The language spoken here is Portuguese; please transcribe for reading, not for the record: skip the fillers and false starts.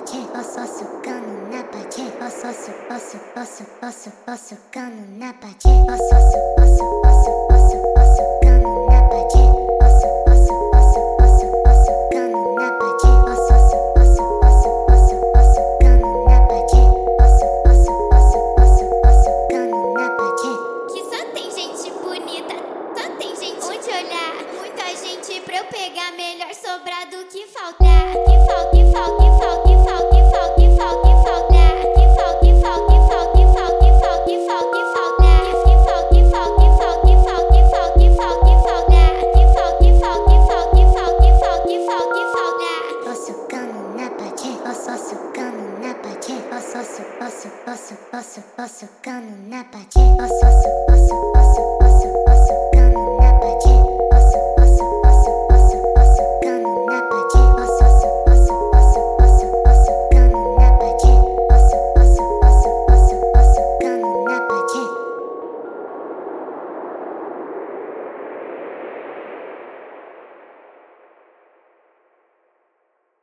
patê, posso cano na patê, posso cano na patê, posso cano na patê, posso cano na patê, posso cano na patê, posso cano na patê. Que só tem gente bonita, só tem gente onde olhar. Muita gente pra eu pegar, melhor sobrar do que faltar. Que falta, que falta, que falta, que falta, que falta, que falta, que faltar. Que falta, que falta, que falta, que falta, que falta, que falta, que faltar. Que falta, que falta, que falta, que falta, que falta, que falta, que faltar. Que falta, que falta, que falta, que falta, que falta, que falta, que faltar. Posso cano na patê, posso cano na patê, posso cano na patê, posso cano na